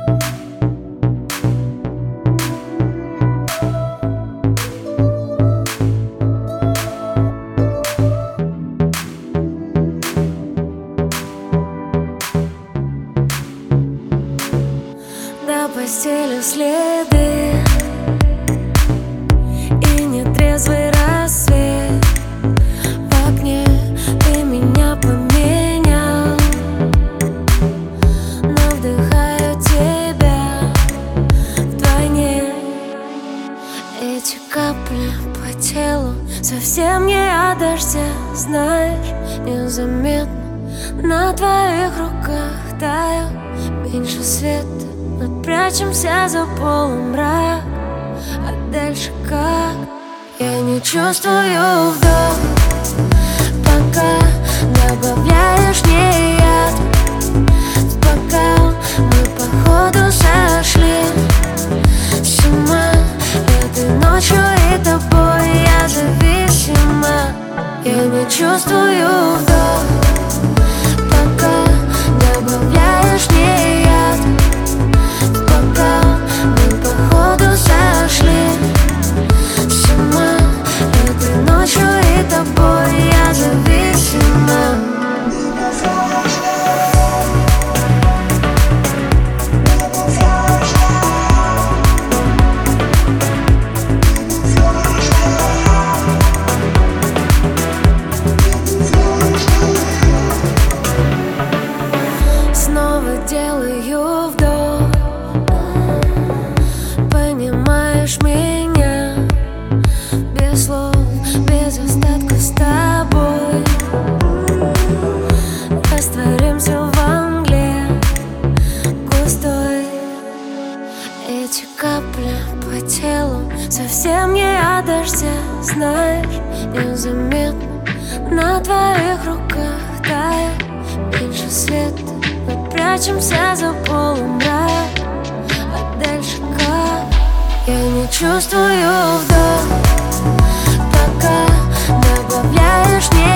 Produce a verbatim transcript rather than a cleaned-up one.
На постели следы и нетрезвый рассвет. В окне ты меня поменял, но вдыхаю тебя вдвойне. Эти капли по телу совсем не от дождя, знаешь, незаметно на твоих руках таю. Меньше света, мы прячемся за полумрак. А дальше как? Я не чувствую вдох, пока добавляешь мне яд в бокал. Мы походу сошли с ума этой ночью и тобой. Я зависима. Я не чувствую вдох, пока добавляешь мне яд в бокал. Мы походу сошли с ума этой ночью и тобой. Я зависима. Снова делаю вдох, понимаешь меня, без слов, без остатка с тобой. Растворимся во мгле густой. Эти капли по телу совсем не от дождя, знаешь, незаметно на твоих руках тает. Меньше света, мы прячемся за полумрак. А дальше как? Я не чувствую вдох, пока добавляешь мне